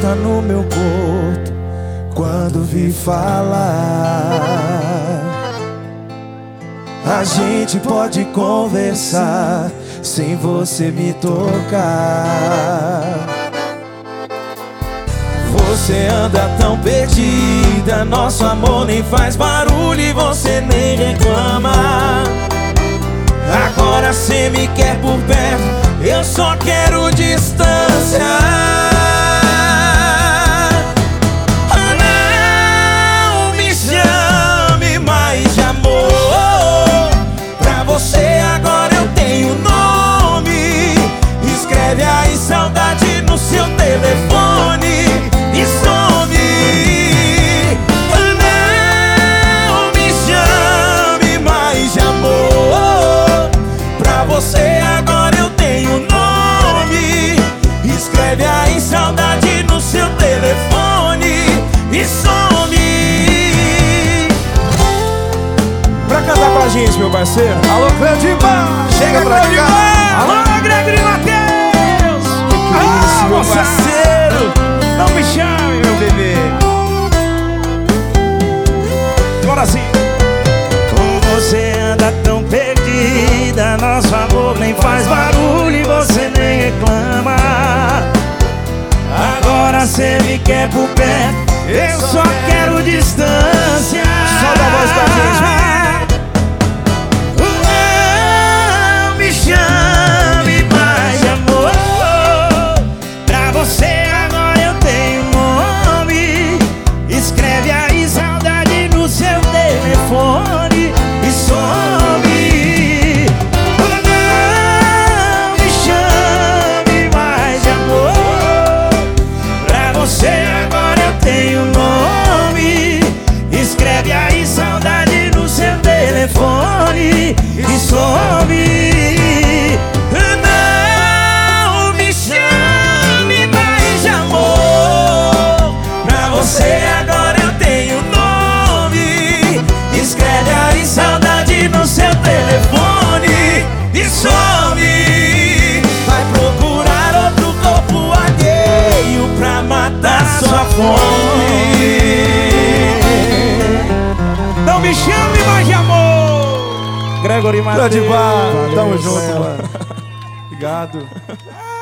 toca no meu corpo quando vi falar. A gente pode conversar sem você me tocar. Você anda tão perdida, nosso amor nem faz barulho e você nem reclama. Agora cê me quer por perto, eu só quero distância. Não me chame mais de amor. Pra você agora eu tenho nome. Escreve aí saudade no seu telefone e some. Não me chame mais de amor. Pra você agora eu tenho nome. Escreve aí saudade no seu telefone e some. Pra cantar com a gente, meu parceiro. Alô, Cleandinho, chega pra cá. Alô, Gregory Matheus. Que isso, meu parceiro. Não me chame, meu bebê. Agora sim. Como você anda tão perdida, nosso amor nem faz barulho e você nem reclama. Agora cê me quer por perto, eu só quero distância. Solta a voz da gente. Não me chame mais de amor. Pra você agora eu tenho nome. Escreve aí saudade no seu telefone e some. Não me chame mais de amor. Pra você agora eu tenho nome. Escreve aí saudade no seu telefone e some. Não me chame mais de amor. Pra você agora eu tenho nome. Escreve aí saudade no seu telefone e some. Vai procurar outro corpo alheio pra matar sua fome. Não me chame mais de amor. Gregory Matheus. Tamo junto, mano. Obrigado.